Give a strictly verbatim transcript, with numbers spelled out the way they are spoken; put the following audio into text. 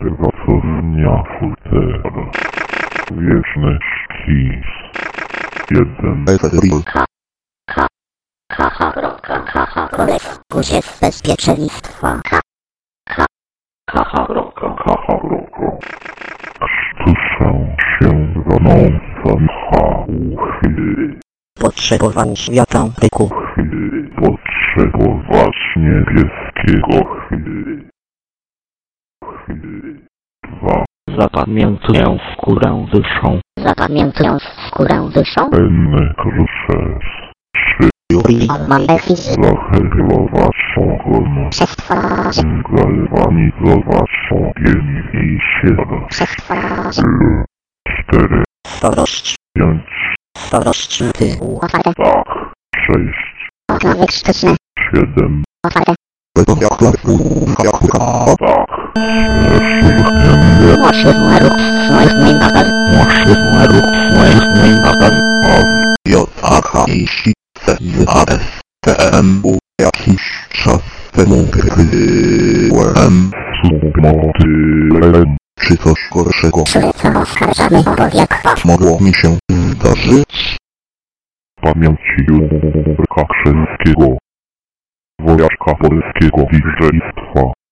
tego co dnia futer. Wieczny szkic. Jeden. H. H. H. H. Kropka. H. H. Kolega. Guziew bezpieczeństwa. H. H. H. H. Kropka. H. H. Kropka. Krztuszę się gonącą chałupy. Potrzebował świata byku. Potrzebować niebieskiego chy. Chy. Dwa. Zapamiętuję skórę dyszą. Zapamiętuję skórę dyszą. Enny kruszec. Trzy. Julian Malefis. Zaherować ogon. Przez frazę. Galwanizować ogień i siedem. Przez frazę. L. Cztery. Storość. Pięć. Storość tyłu. Otwarte. Tak. Sześć. Oklawy sztuczne. Siedem. Otwarte. Tak. Młodszy ruch swoich najbagaz. Młodszy ruch swoich najbagaz. J A K I S C Z A S T M U jakiś czas temu byłem Sumotylem. czy coś gorszego Przylecam oskarżamy obowiek. mogło mi się zdarzyć? Pamięci Jurka Krzewskiego, wojaczka polskiego didżejstwa.